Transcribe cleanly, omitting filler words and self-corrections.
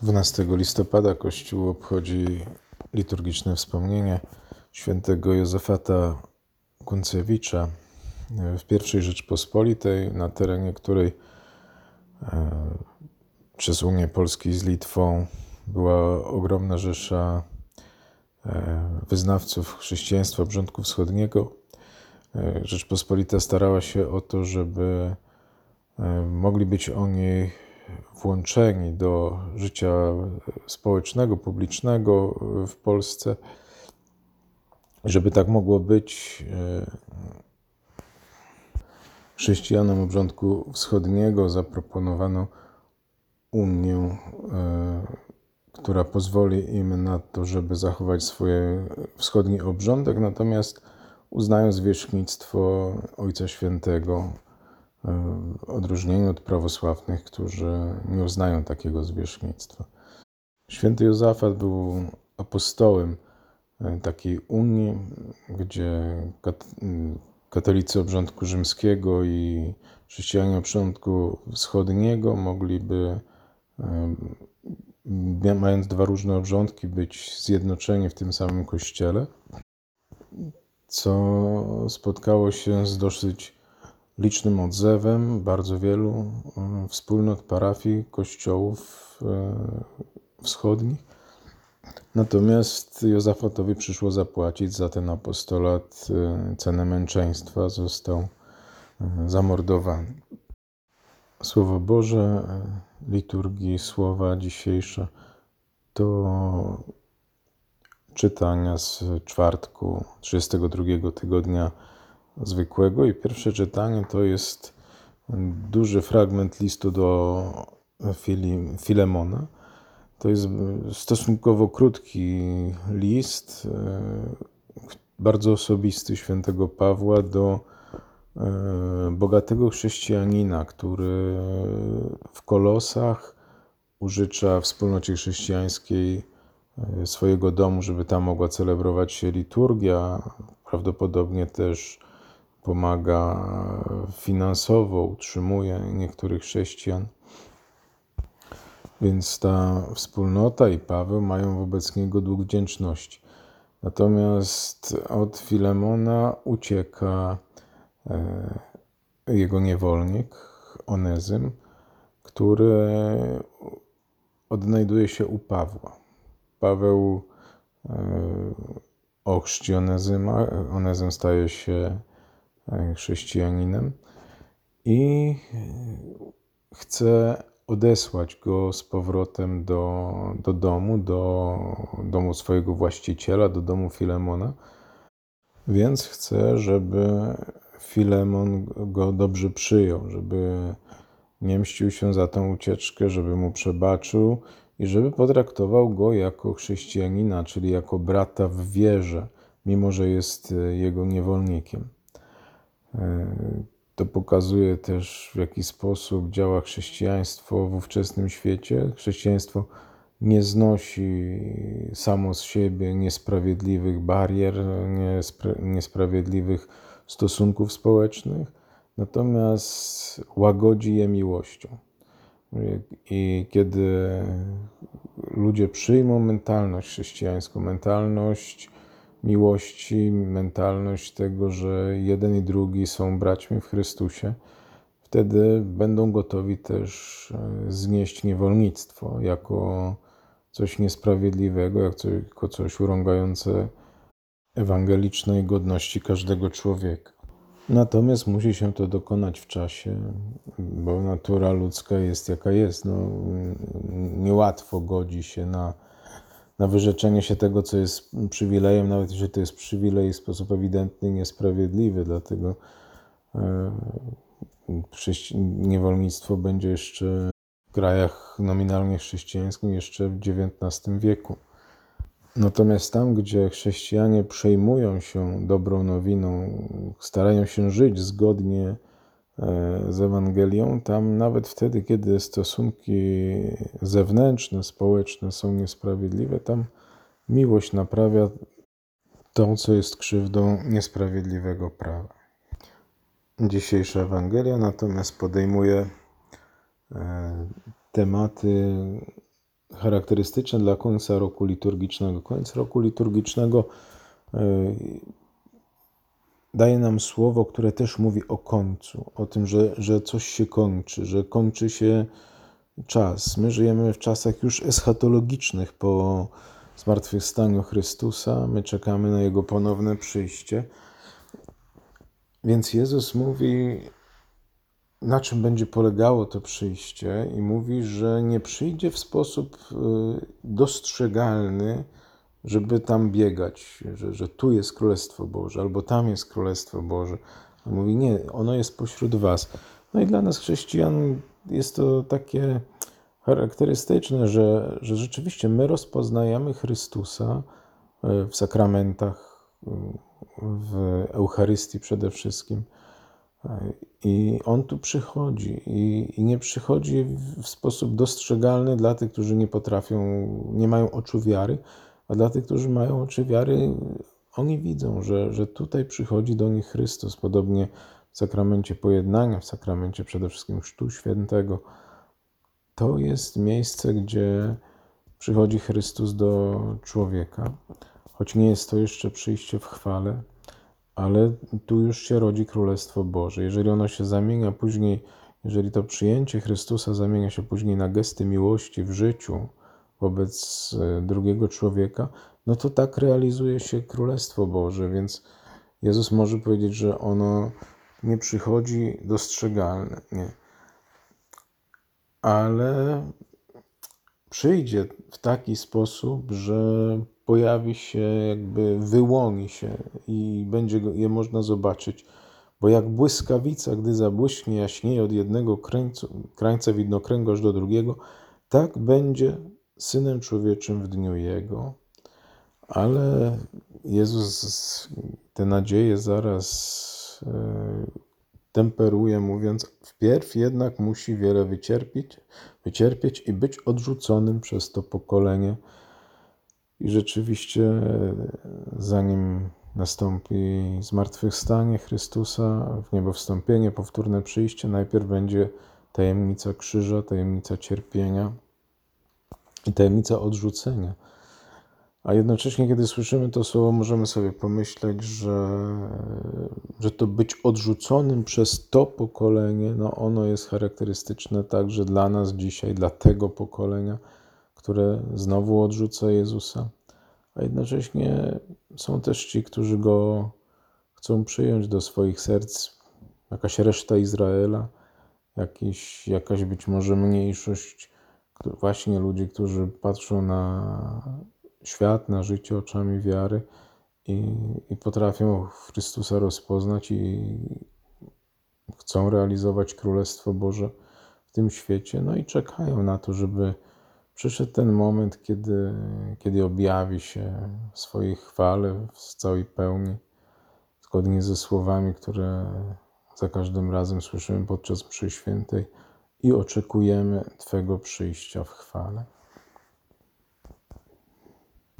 12 listopada Kościół obchodzi liturgiczne wspomnienie świętego Józefata Kunцевича w I Rzeczpospolitej, na terenie której przez Unię Polski z Litwą była ogromna rzesza wyznawców chrześcijaństwa obrządku wschodniego. Rzeczpospolita starała się o to, żeby mogli być oni włączeni do życia społecznego, publicznego w Polsce. Żeby tak mogło być, chrześcijanom obrządku wschodniego zaproponowano unię, która pozwoli im na to, żeby zachować swoje wschodni obrządek, natomiast uznają zwierzchnictwo Ojca Świętego, w odróżnieniu od prawosławnych, którzy nie uznają takiego zwierzchnictwa. Święty Józefat był apostołem takiej unii, gdzie katolicy obrządku rzymskiego i chrześcijanie obrządku wschodniego mogliby, mając dwa różne obrządki, być zjednoczeni w tym samym kościele, co spotkało się z dosyć licznym odzewem bardzo wielu wspólnot, parafii, kościołów wschodnich. Natomiast Józefatowi przyszło zapłacić za ten apostolat cenę męczeństwa. Został zamordowany. Słowo Boże liturgii, słowa dzisiejsze to czytania z czwartku 32 tygodnia zwykłego i pierwsze czytanie to jest duży fragment listu do Filemona. To jest stosunkowo krótki list, bardzo osobisty świętego Pawła do bogatego chrześcijanina, który w Kolosach użycza wspólnocie chrześcijańskiej swojego domu, żeby tam mogła celebrować się liturgia. Prawdopodobnie też pomaga finansowo, utrzymuje niektórych chrześcijan. Więc ta wspólnota i Paweł mają wobec niego dług wdzięczności. Natomiast od Filemona ucieka jego niewolnik, Onezym, który odnajduje się u Pawła. Paweł ochrzci Onezyma, Onezym staje się chrześcijaninem i chce odesłać go z powrotem do domu, do domu swojego właściciela, do domu Filemona. Więc chce, żeby Filemon go dobrze przyjął, żeby nie mścił się za tą ucieczkę, żeby mu przebaczył i żeby potraktował go jako chrześcijanina, czyli jako brata w wierze, mimo że jest jego niewolnikiem. To pokazuje też, w jaki sposób działa chrześcijaństwo w ówczesnym świecie. Chrześcijaństwo nie znosi samo z siebie niesprawiedliwych barier, niesprawiedliwych stosunków społecznych, natomiast łagodzi je miłością. I kiedy ludzie przyjmą mentalność chrześcijańską, mentalność miłości, mentalność tego, że jeden i drugi są braćmi w Chrystusie, wtedy będą gotowi też znieść niewolnictwo jako coś niesprawiedliwego, jako coś urągające ewangelicznej godności każdego człowieka. Natomiast musi się to dokonać w czasie, bo natura ludzka jest jaka jest. Niełatwo godzi się na wyrzeczenie się tego, co jest przywilejem, nawet jeśli to jest przywilej w sposób ewidentny i niesprawiedliwy. Dlatego niewolnictwo będzie jeszcze w krajach nominalnie chrześcijańskich jeszcze w XIX wieku. Natomiast tam, gdzie chrześcijanie przejmują się dobrą nowiną, starają się żyć zgodnie z Ewangelią, tam nawet wtedy, kiedy stosunki zewnętrzne, społeczne są niesprawiedliwe, tam miłość naprawia to, co jest krzywdą niesprawiedliwego prawa. Dzisiejsza Ewangelia natomiast podejmuje tematy charakterystyczne dla końca roku liturgicznego. Koniec roku liturgicznego daje nam słowo, które też mówi o końcu, o tym, że coś się kończy, że kończy się czas. My żyjemy w czasach już eschatologicznych po zmartwychwstaniu Chrystusa. My czekamy na Jego ponowne przyjście. Więc Jezus mówi, na czym będzie polegało to przyjście i mówi, że nie przyjdzie w sposób dostrzegalny, żeby tam biegać, że tu jest Królestwo Boże, albo tam jest Królestwo Boże. On mówi, nie, ono jest pośród was. No i dla nas chrześcijan jest to takie charakterystyczne, że rzeczywiście my rozpoznajemy Chrystusa w sakramentach, w Eucharystii przede wszystkim. I On tu przychodzi i nie przychodzi w sposób dostrzegalny dla tych, którzy nie potrafią, nie mają oczu wiary, a dla tych, którzy mają oczy wiary, oni widzą, że tutaj przychodzi do nich Chrystus, podobnie w sakramencie pojednania, w sakramencie przede wszystkim Chrztu Świętego. To jest miejsce, gdzie przychodzi Chrystus do człowieka, choć nie jest to jeszcze przyjście w chwale, ale tu już się rodzi Królestwo Boże. Jeżeli ono się zamienia później, jeżeli to przyjęcie Chrystusa zamienia się później na gesty miłości w życiu wobec drugiego człowieka, no to tak realizuje się Królestwo Boże, więc Jezus może powiedzieć, że ono nie przychodzi dostrzegalne, nie. Ale przyjdzie w taki sposób, że pojawi się, jakby wyłoni się i będzie je można zobaczyć. Bo jak błyskawica, gdy zabłyśnie, jaśnieje od jednego krańca widnokręgu aż do drugiego, tak będzie Synem Człowieczym w dniu Jego. Ale Jezus te nadzieje zaraz temperuje, mówiąc, wpierw jednak musi wiele wycierpieć i być odrzuconym przez to pokolenie. I rzeczywiście, zanim nastąpi zmartwychwstanie Chrystusa, w niebo wstąpienie, powtórne przyjście, najpierw będzie tajemnica krzyża, tajemnica cierpienia i tajemnica odrzucenia. A jednocześnie, kiedy słyszymy to słowo, możemy sobie pomyśleć, że to być odrzuconym przez to pokolenie, no ono jest charakterystyczne także dla nas dzisiaj, dla tego pokolenia, które znowu odrzuca Jezusa. A jednocześnie są też ci, którzy Go chcą przyjąć do swoich serc, jakaś reszta Izraela, jakaś być może mniejszość, właśnie ludzi, którzy patrzą na świat, na życie oczami wiary i potrafią Chrystusa rozpoznać i chcą realizować Królestwo Boże w tym świecie, no i czekają na to, żeby przyszedł ten moment, kiedy objawi się w swojej chwale, w całej pełni, zgodnie ze słowami, które za każdym razem słyszymy podczas mszy świętej i oczekujemy Twego przyjścia w chwale.